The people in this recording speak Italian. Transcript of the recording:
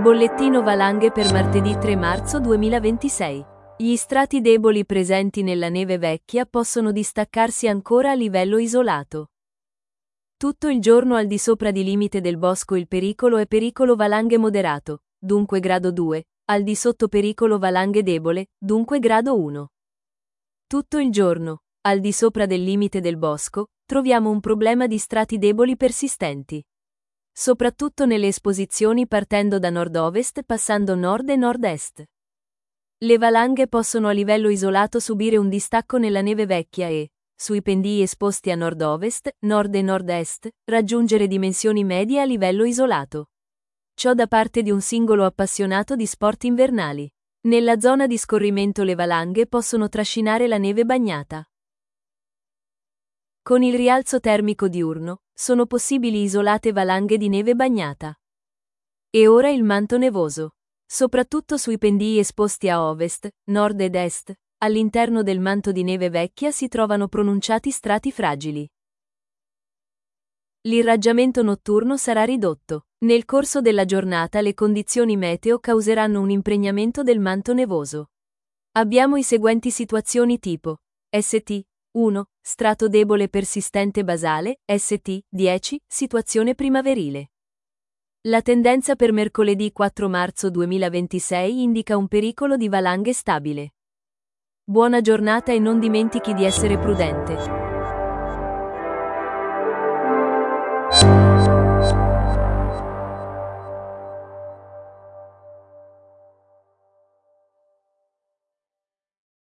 Bollettino valanghe per martedì 3 marzo 2026. Gli strati deboli presenti nella neve vecchia possono distaccarsi ancora a livello isolato. Tutto il giorno al di sopra di limite del bosco il pericolo è pericolo valanghe moderato, dunque grado 2, al di sotto pericolo valanghe debole, dunque grado 1. Tutto il giorno, al di sopra del limite del bosco, troviamo un problema di strati deboli persistenti. Soprattutto nelle esposizioni partendo da nord-ovest passando nord e nord-est. Le valanghe possono a livello isolato subire un distacco nella neve vecchia e, sui pendii esposti a nord-ovest, nord e nord-est, raggiungere dimensioni medie a livello isolato. Ciò da parte di un singolo appassionato di sport invernali. Nella zona di scorrimento le valanghe possono trascinare la neve bagnata. Con il rialzo termico diurno, sono possibili isolate valanghe di neve bagnata. E ora il manto nevoso. Soprattutto sui pendii esposti a ovest, nord ed est, all'interno del manto di neve vecchia si trovano pronunciati strati fragili. L'irraggiamento notturno sarà ridotto. Nel corso della giornata le condizioni meteo causeranno un impregnamento del manto nevoso. Abbiamo i seguenti situazioni tipo St. 1. Strato debole persistente basale, St. 10. Situazione primaverile. La tendenza per mercoledì 4 marzo 2026 indica un pericolo di valanghe stabile. Buona giornata e non dimentichi di essere prudente.